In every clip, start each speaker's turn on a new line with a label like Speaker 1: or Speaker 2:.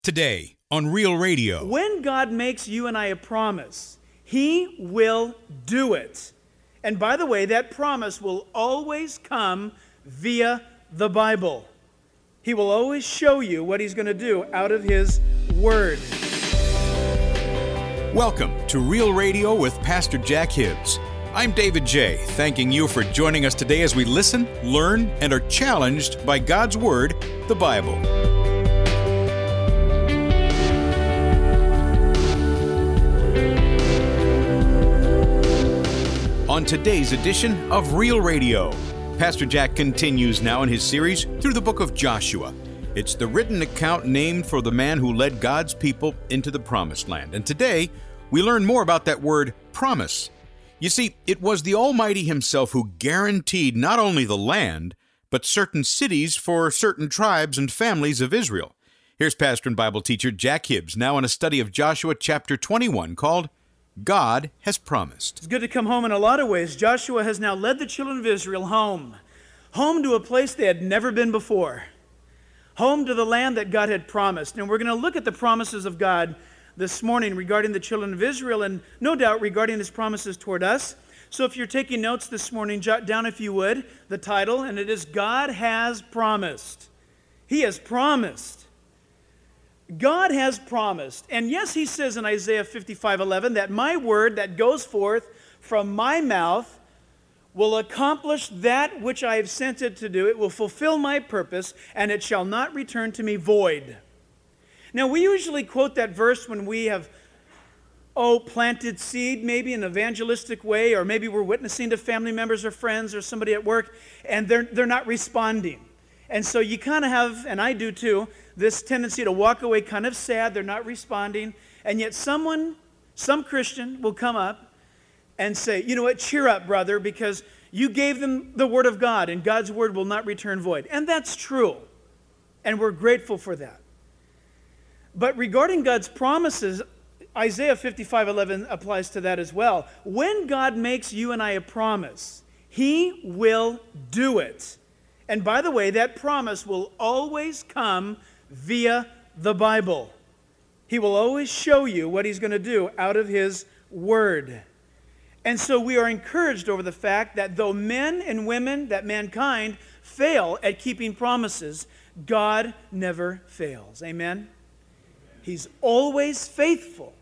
Speaker 1: Today on Real Radio.
Speaker 2: When God makes you and I a promise, He will do it. And by the way, that promise will always come via the Bible. He will always show you what He's going to do out of His Word.
Speaker 1: Welcome to Real Radio with Pastor Jack Hibbs. I'm David J., thanking you for joining us today as we listen, learn, and are challenged by God's Word, the Bible. On today's edition of Real Radio, Pastor Jack continues now in his series through the book of Joshua. It's the written account named for the man who led God's people into the Promised Land. And today, we learn more about that word, promise. You see, it was the Almighty Himself who guaranteed not only the land, but certain cities for certain tribes and families of Israel. Here's pastor and Bible teacher Jack Hibbs, now in a study of Joshua chapter 21 called God Has Promised.
Speaker 2: It's good to come home in a lot of ways. Joshua has now led the children of Israel home to a place they had never been before, home to the land that God had promised. And we're going to look at the promises of God this morning regarding the children of Israel and no doubt regarding His promises toward us. So if you're taking notes this morning, jot down, if you would, the title, and it is God Has Promised. He has promised. God has promised. And yes, He says in Isaiah 55:11 that my word that goes forth from my mouth will accomplish that which I have sent it to do. It will fulfill my purpose, and it shall not return to me void. Now, we usually quote that verse when we have, planted seed, maybe in an evangelistic way, or maybe we're witnessing to family members or friends or somebody at work, and they're not responding. And so you kind of have, and I do too, this tendency to walk away kind of sad, they're not responding, and yet some Christian will come up and say, you know what, cheer up, brother, because you gave them the Word of God, and God's Word will not return void. And that's true, and we're grateful for that. But regarding God's promises, Isaiah 55:11 applies to that as well. When God makes you and I a promise, He will do it. And by the way, that promise will always come via the Bible. He will always show you what He's going to do out of His Word. And so we are encouraged over the fact that though men and women, that mankind, fail at keeping promises, God never fails. Amen? He's always faithful.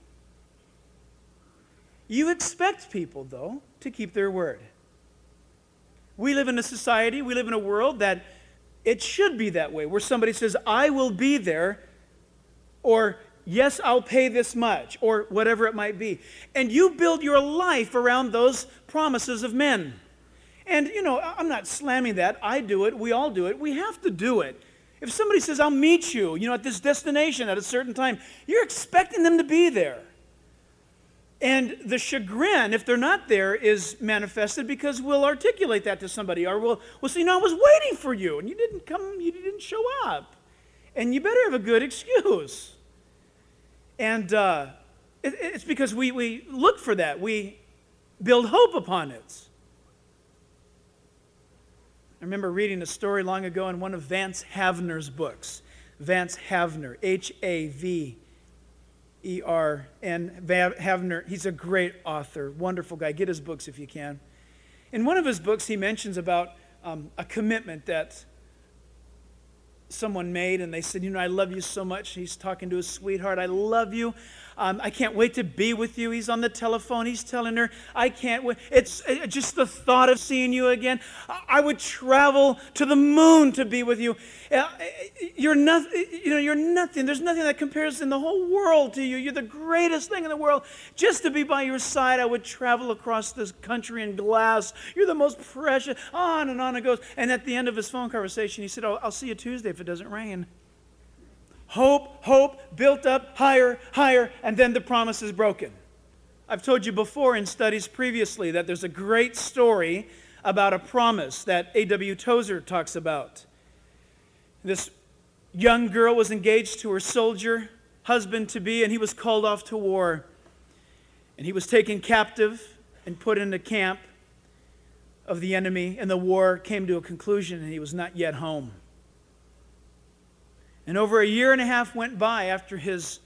Speaker 2: You expect people, though, to keep their word. We live in a society, we live in a world that it should be that way, where somebody says, I will be there, or yes, I'll pay this much, or whatever it might be. And you build your life around those promises of men. And, I'm not slamming that. I do it. We all do it. We have to do it. If somebody says, I'll meet you, at this destination at a certain time, you're expecting them to be there. And the chagrin, if they're not there, is manifested because we'll articulate that to somebody, or we'll say, I was waiting for you, and you didn't come, you didn't show up. And you better have a good excuse. And it's because we look for that. We build hope upon it. I remember reading a story long ago in one of Vance Havner's books. Vance Havner, Havern. Havner, he's a great author, wonderful guy. Get his books if you can. In one of his books, he mentions about a commitment that someone made, and they said, I love you so much. He's talking to his sweetheart, I love you. I can't wait to be with you. He's on the telephone. He's telling her, I can't wait. It's just the thought of seeing you again. I would travel to the moon to be with you. You're nothing. You're nothing. There's nothing that compares in the whole world to you. You're the greatest thing in the world. Just to be by your side, I would travel across this country in glass. You're the most precious. On and on it goes. And at the end of his phone conversation, he said, I'll see you Tuesday if it doesn't rain. Hope, built up, higher, and then the promise is broken. I've told you before in studies previously that there's a great story about a promise that A.W. Tozer talks about. This young girl was engaged to her soldier husband-to-be, and he was called off to war. And he was taken captive and put in a camp of the enemy, and the war came to a conclusion, and he was not yet home. And over a year and a half went by after his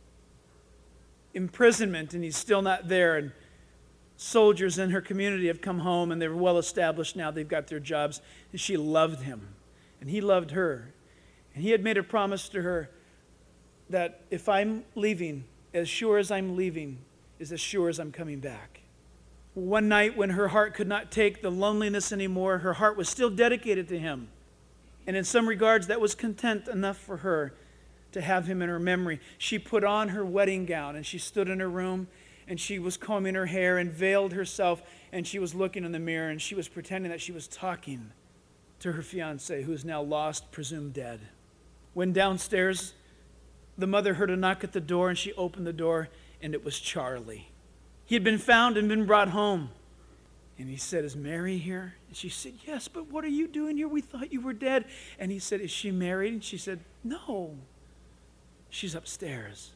Speaker 2: imprisonment, and he's still not there. And soldiers in her community have come home, and they're well established now. They've got their jobs. And she loved him, and he loved her. And he had made a promise to her that if I'm leaving, as sure as I'm leaving is as sure as I'm coming back. One night when her heart could not take the loneliness anymore, her heart was still dedicated to him. And in some regards, that was content enough for her to have him in her memory. She put on her wedding gown, and she stood in her room, and she was combing her hair and veiled herself, and she was looking in the mirror, and she was pretending that she was talking to her fiancé, who is now lost, presumed dead. When downstairs, the mother heard a knock at the door, and she opened the door, and it was Charlie. He had been found and been brought home. And he said, "Is Mary here?" And she said, "Yes, but what are you doing here? We thought you were dead." And he said, "Is she married?" And she said, "No, she's upstairs."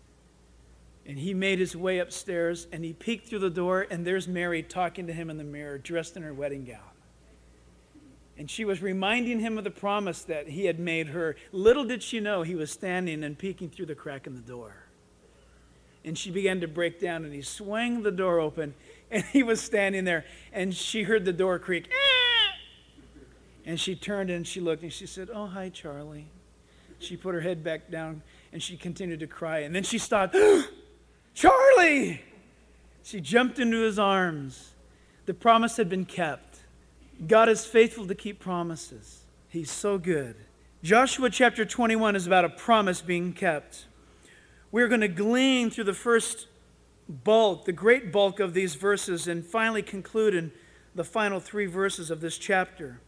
Speaker 2: And he made his way upstairs, and he peeked through the door, and there's Mary talking to him in the mirror, dressed in her wedding gown. And she was reminding him of the promise that he had made her. Little did she know he was standing and peeking through the crack in the door. And she began to break down, and he swung the door open, and he was standing there, and she heard the door creak. And she turned and she looked, and she said, "Oh, hi, Charlie." She put her head back down, and she continued to cry. And then she stopped. "Charlie!" She jumped into his arms. The promise had been kept. God is faithful to keep promises. He's so good. Joshua chapter 21 is about a promise being kept. We're going to glean through the first bulk, the great bulk of these verses, and finally conclude in the final 3 verses of this chapter.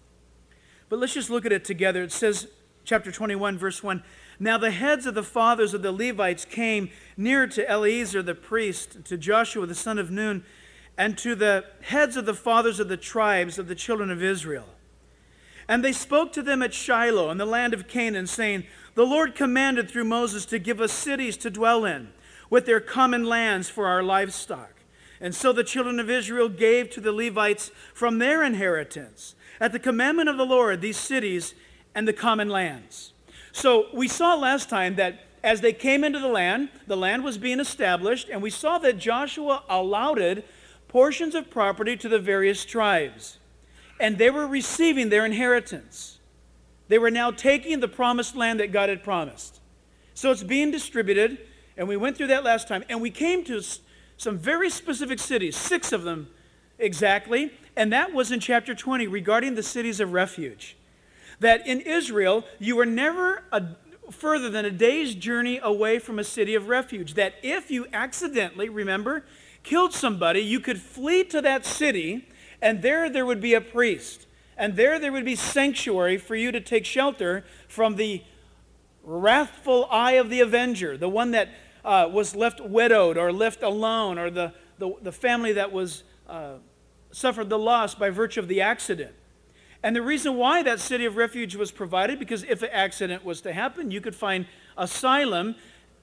Speaker 2: But let's just look at it together. It says, chapter 21, verse 1, "Now the heads of the fathers of the Levites came near to Eleazar the priest, to Joshua the son of Nun, and to the heads of the fathers of the tribes of the children of Israel. And they spoke to them at Shiloh in the land of Canaan, saying, 'The Lord commanded through Moses to give us cities to dwell in, with their common lands for our livestock.' And so the children of Israel gave to the Levites from their inheritance, at the commandment of the Lord, these cities and the common lands." So we saw last time that as they came into the land was being established, and we saw that Joshua allotted portions of property to the various tribes. And they were receiving their inheritance. They were now taking the promised land that God had promised. So it's being distributed, and we went through that last time. And we came to some very specific cities, 6 of them exactly, and that was in chapter 20 regarding the cities of refuge. That in Israel, you were never further than a day's journey away from a city of refuge. That if you accidentally, remember, killed somebody, you could flee to that city, and there would be a priest. And there would be sanctuary for you to take shelter from the wrathful eye of the avenger, the one that was left widowed or left alone, or the family that was suffered the loss by virtue of the accident. And the reason why that city of refuge was provided, because if an accident was to happen, you could find asylum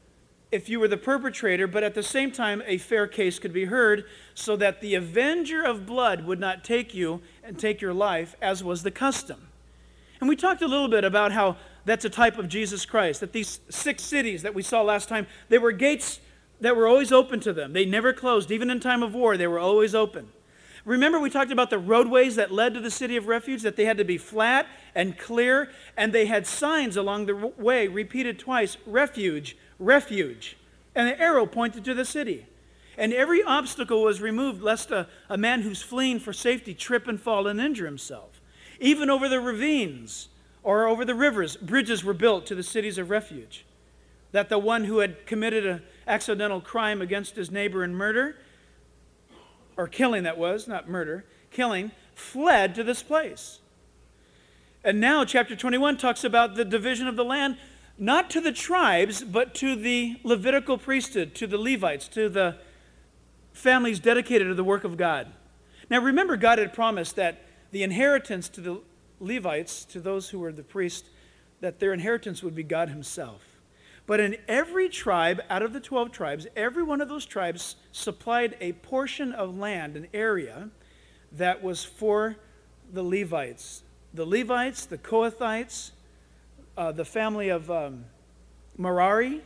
Speaker 2: if you were the perpetrator, but at the same time, a fair case could be heard so that the avenger of blood would not take you and take your life, as was the custom. And we talked a little bit about how that's a type of Jesus Christ, that these 6 cities that we saw last time, they were gates that were always open to them. They never closed. Even in time of war, they were always open. Remember we talked about the roadways that led to the city of refuge, that they had to be flat and clear, and they had signs along the way repeated twice, refuge, refuge. And the arrow pointed to the city. And every obstacle was removed lest a man who's fleeing for safety trip and fall and injure himself. Even over the ravines or over the rivers, bridges were built to the cities of refuge. That the one who had committed an accidental crime against his neighbor and murder, or killing that was, not murder, killing, fled to this place. And now chapter 21 talks about the division of the land, not to the tribes, but to the Levitical priesthood, to the Levites, to the families dedicated to the work of God. Now remember, God had promised that the inheritance to the Levites, to those who were the priests, that their inheritance would be God himself. But in every tribe, out of the 12 tribes, every one of those tribes supplied a portion of land, an area, that was for the Levites. The Levites, the Kohathites, the family of Merari.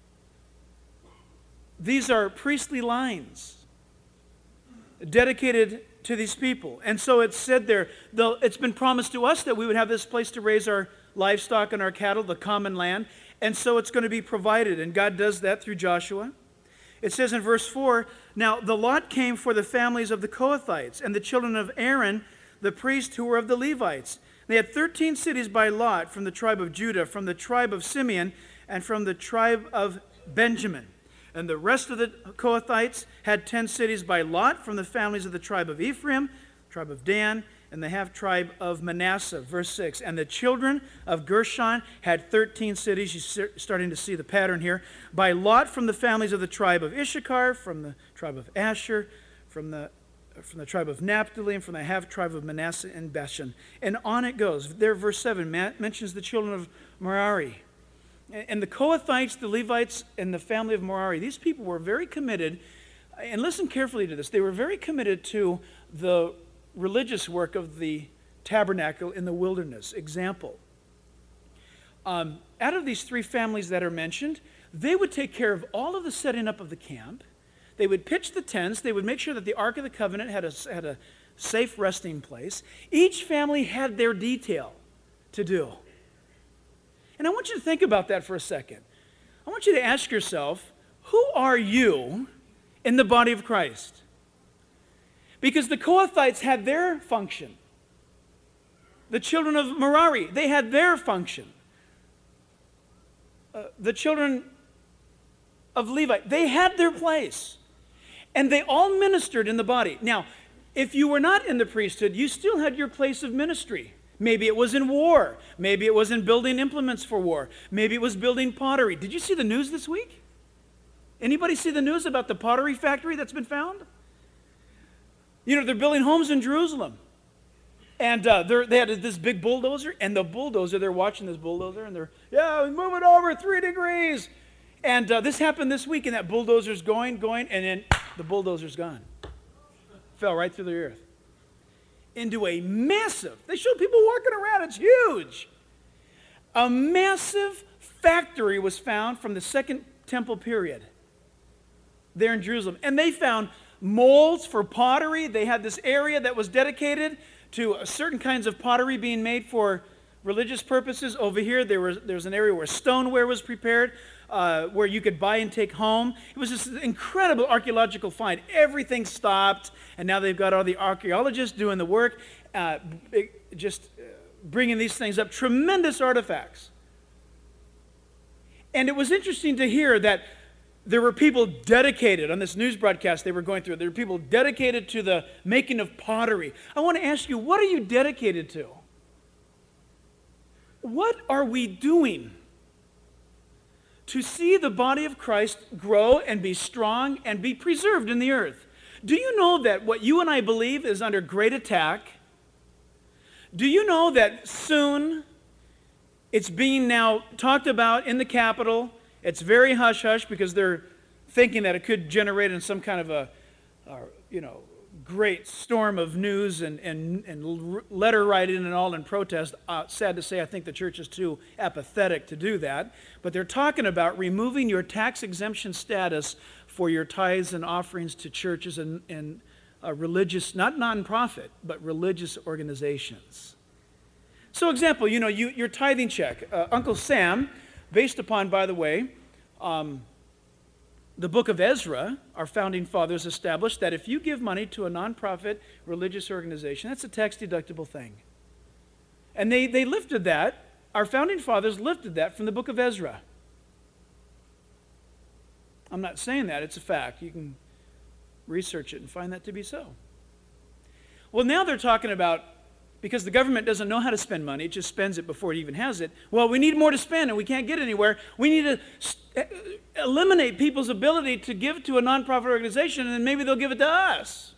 Speaker 2: These are priestly lines dedicated to these people. And so it's said there, though it's been promised to us that we would have this place to raise our livestock and our cattle, the common land. And so it's going to be provided. And God does that through Joshua. It says in verse 4, now the lot came for the families of the Kohathites and the children of Aaron, the priest who were of the Levites. They had 13 cities by lot from the tribe of Judah, from the tribe of Simeon, and from the tribe of Benjamin. And the rest of the Kohathites had 10 cities by lot from the families of the tribe of Ephraim, tribe of Dan, and the half-tribe of Manasseh. Verse 6, and the children of Gershon had 13 cities. You're starting to see the pattern here. By lot from the families of the tribe of Issachar, from the tribe of Asher, from the tribe of Naphtali, and from the half-tribe of Manasseh and Bashan. And on it goes. There, verse 7 mentions the children of Merari. And the Kohathites, the Levites, and the family of Merari, these people were very committed, and listen carefully to this, they were very committed to the religious work of the tabernacle in the wilderness. Example, out of these three families that are mentioned, they would take care of all of the setting up of the camp. They would pitch the tents. They would make sure that the Ark of the Covenant had a safe resting place. Each family had their detail to do. And I want you to think about that for a second. I want you to ask yourself, who are you in the body of Christ? Because the Kohathites had their function. The children of Merari, they had their function. The children of Levi, they had their place. And they all ministered in the body. Now, if you were not in the priesthood, you still had your place of ministry. Maybe it was in war. Maybe it was in building implements for war. Maybe it was building pottery. Did you see the news this week? Anybody see the news about the pottery factory that's been found? You know, they're building homes in Jerusalem. And they had this big bulldozer, and the bulldozer, they're watching this bulldozer, and they're, move it over 3 degrees. And this happened this week, and that bulldozer's going, and then the bulldozer's gone. Fell right through the earth. Into a massive, they showed people walking around, it's huge. A massive factory was found from the Second Temple period there in Jerusalem. And they found molds for pottery. They had this area that was dedicated to certain kinds of pottery being made for religious purposes. Over here, there was an area where stoneware was prepared, where you could buy and take home. It was just an incredible archaeological find. Everything stopped, and now they've got all the archaeologists doing the work, bringing these things up. Tremendous artifacts. And it was interesting to hear that there were people dedicated, on this news broadcast they were going through, there were people dedicated to the making of pottery. I want to ask you, what are you dedicated to? What are we doing to see the body of Christ grow and be strong and be preserved in the earth? Do you know that what you and I believe is under great attack? Do you know that soon it's being now talked about in the Capitol? It's very hush-hush because they're thinking that it could generate in some kind of a great storm of news and letter writing and all in protest. Sad to say, I think the church is too apathetic to do that. But they're talking about removing your tax exemption status for your tithes and offerings to churches and religious, not nonprofit, but religious organizations. So example, your tithing check. Uncle Sam, based upon, by the way, the book of Ezra, our founding fathers established that if you give money to a nonprofit religious organization, that's a tax-deductible thing. And they lifted that, our founding fathers lifted that from the book of Ezra. I'm not saying that, it's a fact. You can research it and find that to be so. Well, now they're talking about, because the government doesn't know how to spend money, it just spends it before it even has it. Well, we need more to spend and we can't get anywhere. We need to eliminate people's ability to give to a nonprofit organization, and then maybe they'll give it to us.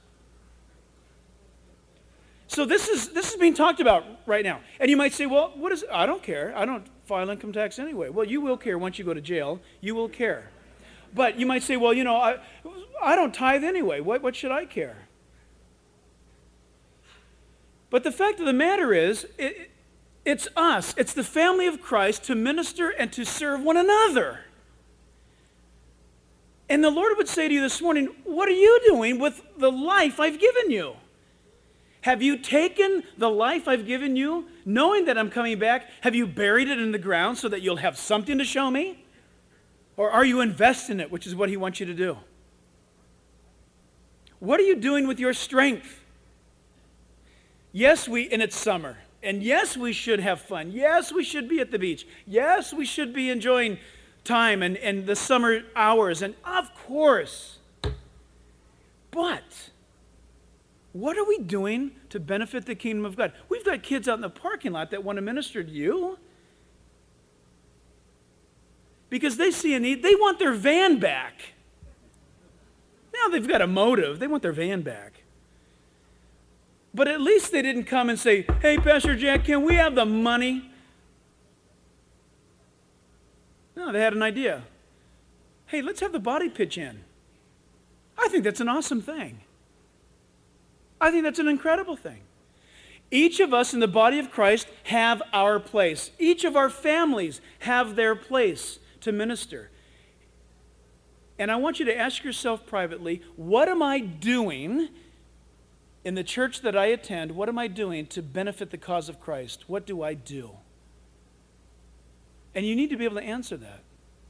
Speaker 2: So this is being talked about right now. And you might say, well, what is it? I don't care. I don't file income tax anyway. Well, you will care once you go to jail. You will care. But you might say, well, I don't tithe anyway. What should I care? But the fact of the matter is, It's us. It's the family of Christ to minister and to serve one another. And the Lord would say to you this morning, what are you doing with the life I've given you? Have you taken the life I've given you, knowing that I'm coming back? Have you buried it in the ground so that you'll have something to show me? Or are you investing it, which is what he wants you to do? What are you doing with your strength? Yes, and it's summer. And yes, we should have fun. Yes, we should be at the beach. Yes, we should be enjoying time and the summer hours. And of course. But what are we doing to benefit the kingdom of God? We've got kids out in the parking lot that want to minister to you because they see a need. They want their van back. Now they've got a motive. They want their van back. But at least they didn't come and say, hey, Pastor Jack, can we have the money? No, they had an idea. Hey, let's have the body pitch in. I think that's an awesome thing. I think that's an incredible thing. Each of us in the body of Christ have our place. Each of our families have their place to minister. And I want you to ask yourself privately, what am I doing in the church that I attend? What am I doing to benefit the cause of Christ? What do I do? And you need to be able to answer that.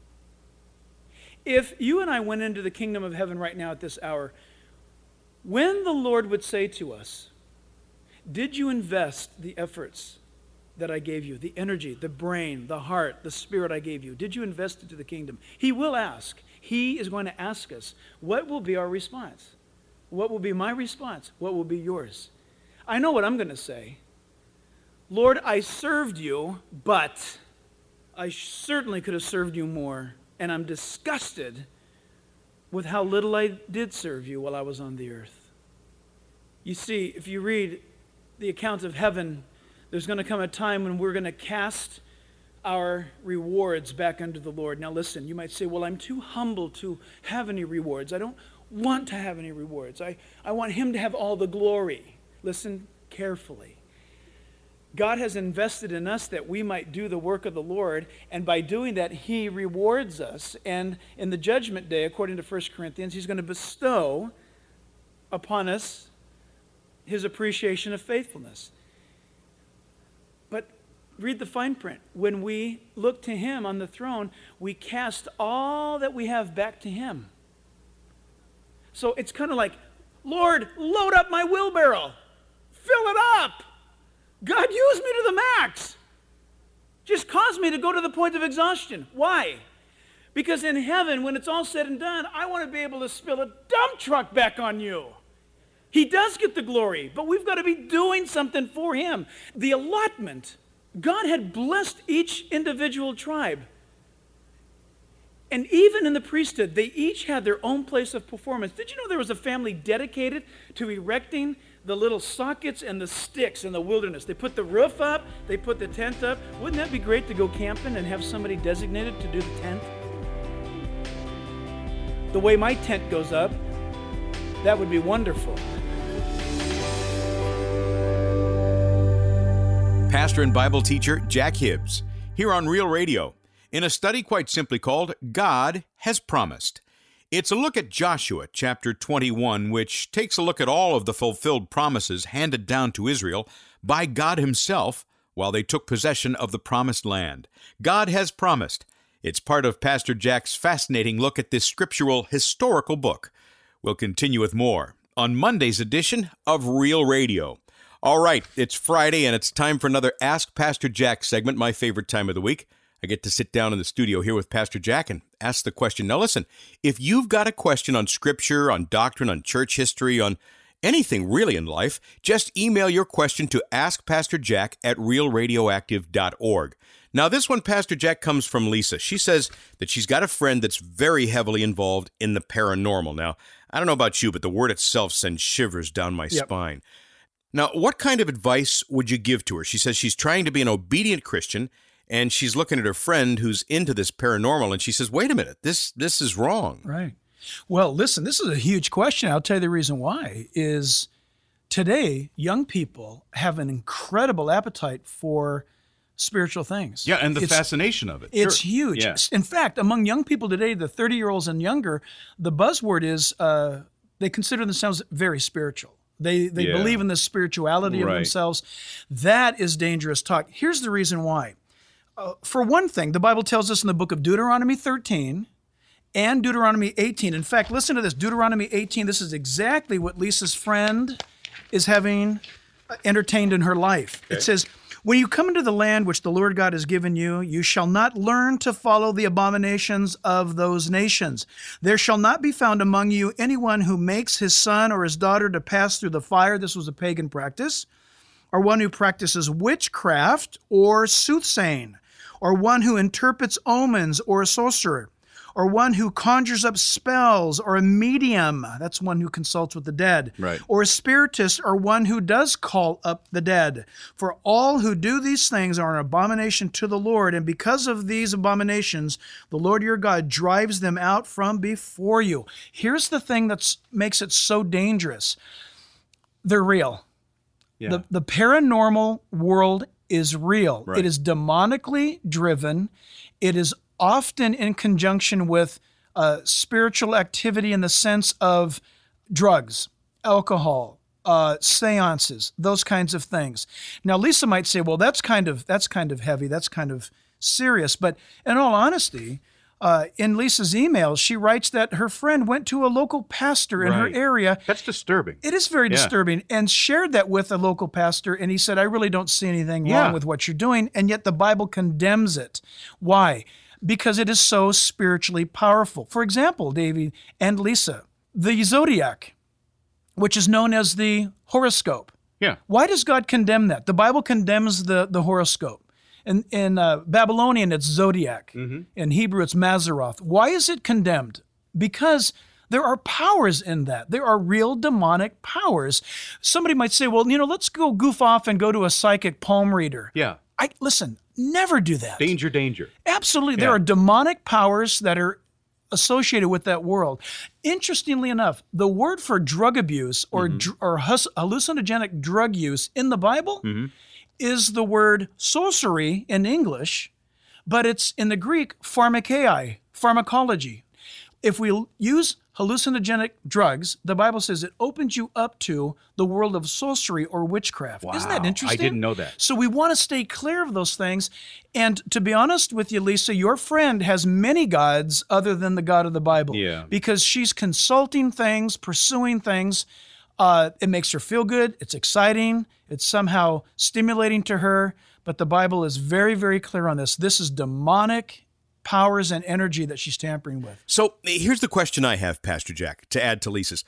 Speaker 2: If you and I went into the kingdom of heaven right now at this hour, when the Lord would say to us, did you invest the efforts that I gave you, the energy, the brain, the heart, the spirit I gave you? Did you invest it to the kingdom? He will ask. He is going to ask us, what will be our response? What will be my response? What will be yours? I know what I'm going to say. Lord, I served you, but I certainly could have served you more, and I'm disgusted with how little I did serve you while I was on the earth. You see, if you read the accounts of heaven, there's going to come a time when we're going to cast our rewards back unto the Lord. Now listen, you might say, well, I'm too humble to have any rewards. I don't want to have any rewards. I want him to have all the glory. Listen carefully. God has invested in us that we might do the work of the Lord, and by doing that, he rewards us. And in the judgment day, according to 1 Corinthians, he's going to bestow upon us his appreciation of faithfulness. But read the fine print. When we look to him on the throne, we cast all that we have back to him. So it's kind of like, Lord, load up my wheelbarrow. Fill it up. God, use me to the max. Just cause me to go to the point of exhaustion. Why? Because in heaven, when it's all said and done, I want to be able to spill a dump truck back on you. He does get the glory, but we've got to be doing something for him. The allotment, God had blessed each individual tribe. And even in the priesthood, they each had their own place of performance. Did you know there was a family dedicated to erecting the little sockets and the sticks in the wilderness? They put the roof up, they put the tent up. Wouldn't that be great to go camping and have somebody designated to do the tent? The way my tent goes up, that would be wonderful.
Speaker 1: Pastor and Bible teacher Jack Hibbs, here on Real Radio, in a study quite simply called God Has Promised. It's a look at Joshua chapter 21, which takes a look at all of the fulfilled promises handed down to Israel by God himself while they took possession of the promised land. God has promised. It's part of Pastor Jack's fascinating look at this scriptural historical book. We'll continue with more on Monday's edition of Real Radio. All right, it's Friday, and it's time for another Ask Pastor Jack segment, my favorite time of the week. I get to sit down in the studio here with Pastor Jack and ask the question. Now listen, if you've got a question on Scripture, on doctrine, on church history, on anything really in life, just email your question to askpastorjack@realradioactive.org. Now this one, Pastor Jack, comes from Lisa. She says that she's got a friend that's very heavily involved in the paranormal. Now, I don't know about you, but the word itself sends shivers down my spine. Now, what kind of advice would you give to her? She says she's trying to be an obedient Christian, and she's looking at her friend who's into this paranormal, and she says, wait a minute, this is wrong.
Speaker 2: Right. Well, listen, this is a huge question. I'll tell you the reason why is today, young people have an incredible appetite for spiritual things.
Speaker 1: Yeah, and the fascination of it.
Speaker 2: It's huge.
Speaker 1: Yeah.
Speaker 2: In fact, among young people today, the 30-year-olds and younger, the buzzword is they consider themselves very spiritual. They believe in the spirituality of themselves. That is dangerous talk. Here's the reason why. For one thing, the Bible tells us in the book of Deuteronomy 13 and Deuteronomy 18. In fact, listen to this. Deuteronomy 18, this is exactly what Lisa's friend is having entertained in her life. Okay. It says, when you come into the land which the Lord God has given you, you shall not learn to follow the abominations of those nations. There shall not be found among you anyone who makes his son or his daughter to pass through the fire. This was a pagan practice. Or one who practices witchcraft or soothsaying, or one who interprets omens or a sorcerer, or one who conjures up spells, or a medium, that's one who consults with the dead,
Speaker 1: right,
Speaker 2: or a spiritist, or one who does call up the dead. For all who do these things are an abomination to the Lord, and because of these abominations, the Lord your God drives them out from before you. Here's the thing that makes it so dangerous. They're real.
Speaker 1: Yeah.
Speaker 2: The paranormal world is real.
Speaker 1: Right.
Speaker 2: It is demonically driven. It is often in conjunction with spiritual activity in the sense of drugs, alcohol, seances, those kinds of things. Now, Lisa might say, well, that's kind of heavy, that's kind of serious. But in all honesty, in Lisa's emails, she writes that her friend went to a local pastor in her area.
Speaker 1: That's disturbing.
Speaker 2: It is very disturbing, and shared that with a local pastor, and he said, I really don't see anything wrong with what you're doing, and yet the Bible condemns it. Why? Because it is so spiritually powerful. For example, Davey and Lisa, the zodiac, which is known as the horoscope.
Speaker 1: Yeah.
Speaker 2: Why does God condemn that? The Bible condemns the horoscope. In Babylonian, it's zodiac. Mm-hmm. In Hebrew, it's Mazzaroth. Why is it condemned? Because there are powers in that. There are real demonic powers. Somebody might say, well, let's go goof off and go to a psychic palm reader.
Speaker 1: Yeah.
Speaker 2: Listen, never do that.
Speaker 1: Danger.
Speaker 2: Absolutely. Yeah. There are demonic powers that are associated with that world. Interestingly enough, the word for drug abuse or hallucinogenic drug use in the Bible is the word sorcery in English, but it's in the Greek pharmakeia, pharmacology. If we use hallucinogenic drugs, the Bible says it opens you up to the world of sorcery or witchcraft.
Speaker 1: Wow.
Speaker 2: Isn't that interesting?
Speaker 1: I didn't know that.
Speaker 2: So we want to stay clear of those things. And to be honest with you, Lisa, your friend has many gods other than the God of the Bible.
Speaker 1: Yeah.
Speaker 2: Because she's consulting things, pursuing things. It makes her feel good. It's exciting. It's somehow stimulating to her. But the Bible is very, very clear on this. This is demonic powers and energy that she's tampering with.
Speaker 3: So here's the question I have, Pastor Jack, to add to Lisa's.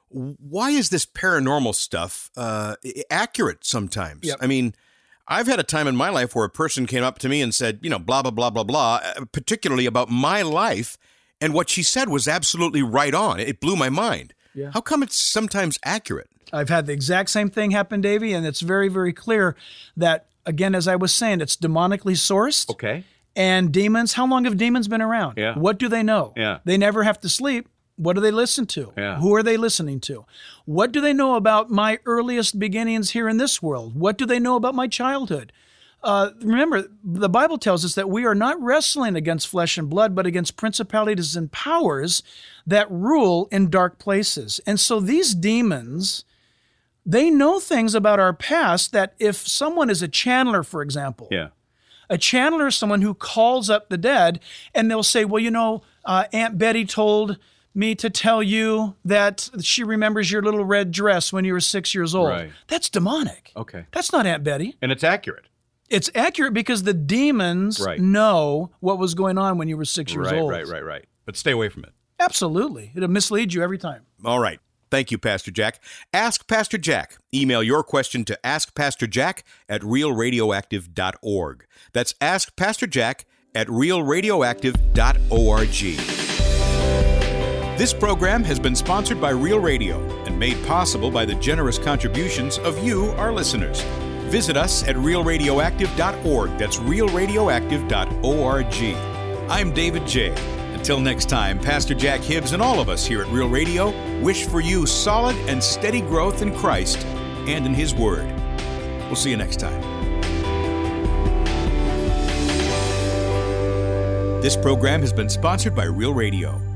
Speaker 3: Why is this paranormal stuff accurate sometimes?
Speaker 2: Yep.
Speaker 3: I mean, I've had a time in my life where a person came up to me and said, blah, blah, blah, blah, blah, particularly about my life. And what she said was absolutely right on. It blew my mind.
Speaker 2: Yeah.
Speaker 3: How come it's sometimes accurate?
Speaker 2: I've had the exact same thing happen, Davey, and it's very, very clear that, again, as I was saying, it's demonically sourced.
Speaker 1: Okay.
Speaker 2: And demons, how long have demons been around?
Speaker 1: Yeah.
Speaker 2: What do they know?
Speaker 1: Yeah.
Speaker 2: They never have to sleep. What do they listen to?
Speaker 1: Yeah.
Speaker 2: Who are they listening to? What do they know about my earliest beginnings here in this world? What do they know about my childhood? Remember, the Bible tells us that we are not wrestling against flesh and blood, but against principalities and powers that rule in dark places. And so these demons, they know things about our past that if someone is a channeler, for example, a channeler is someone who calls up the dead, and they'll say, well, Aunt Betty told me to tell you that she remembers your little red dress when you were 6 years old.
Speaker 1: Right.
Speaker 2: That's demonic.
Speaker 1: Okay.
Speaker 2: That's not Aunt Betty.
Speaker 1: And it's accurate.
Speaker 2: It's accurate because the demons know what was going on when you were 6 years old.
Speaker 1: Right. But stay away from it.
Speaker 2: Absolutely. It'll mislead you every time.
Speaker 3: All right. Thank you, Pastor Jack. Ask Pastor Jack. Email your question to askpastorjack@realradioactive.org. That's askpastorjack@realradioactive.org. This program has been sponsored by Real Radio and made possible by the generous contributions of you, our listeners. Visit us at realradioactive.org. That's realradioactive.org. I'm David J. Until next time, Pastor Jack Hibbs and all of us here at Real Radio wish for you solid and steady growth in Christ and in His Word. We'll see you next time.
Speaker 1: This program has been sponsored by Real Radio.